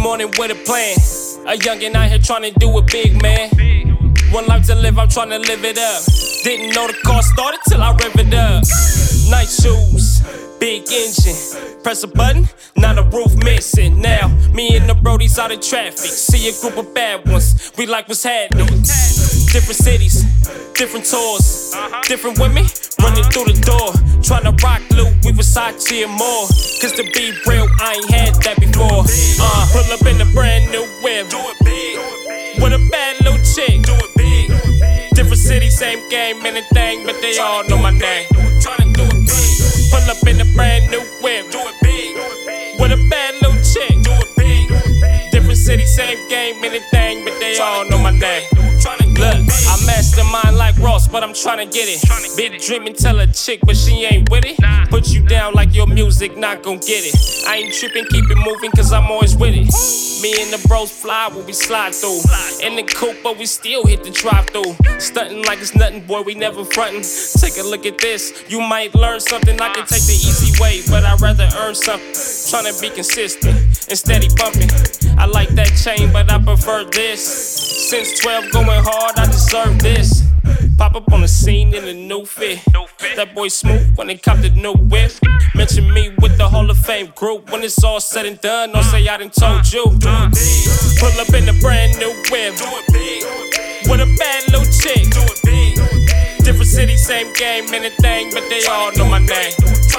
morning with a plan. A youngin' out here tryna do it big, man. One life to live, I'm tryna live it up. Didn't know the car started till I rev it up. Nice shoes, big engine. Press a button, now the roof missing. Now, me and the brodies out in traffic. See a group of bad ones, we like what's happening. Different cities, different tours, different women running through the door. Tryna rock Louis Versace and more. Cause to be real, I ain't had that before. Pull up in a brand new whip. Do it big. With a bad little chick. Do it big. Different city, same game, anything, but they all know my name. Tryna do it big. Pull up in a brand new whip. Do it big. With a bad little chick. Do it big. Different city, same game, anything, but they all know my name. Look, I mastermind like Ross, but I'm tryna get it. Big dreaming, tell a chick, but she ain't with it. Put you down like your music, not gon' get it. I ain't tripping, keep it moving, cause I'm always with it. Me and the bros fly when we slide through. In the coupe, but we still hit the drive-through. Stunting like it's nothing, boy, we never frontin'. Take a look at this, you might learn something. I can take the easy way, but I'd rather earn something. Tryna be consistent and steady bumping. I like that chain, but I prefer this. Since 12 going hard, I deserve this. Pop up on the scene in a new fit. That boy smooth when they cop the new whip. Mention me with the Hall of Fame group. When it's all said and done, don't say I done told you. Pull up in a brand new whip. With a bad little chick. Different city, same game, anything, but they all know my name.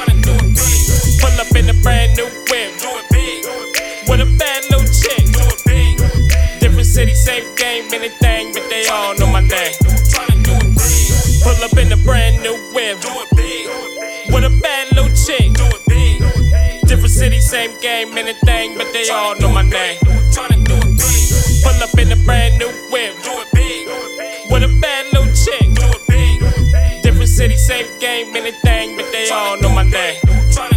Pull up in a brand new whip. With a bad little chick. Different city, same game, anything, but they all know my name. Pull up in a brand new whip. With a bad little chick. Different city, same game, anything, but they all know my name. Pull up in a brand new whip. With a bad little chick. Different city, same game, anything, but they all know my name.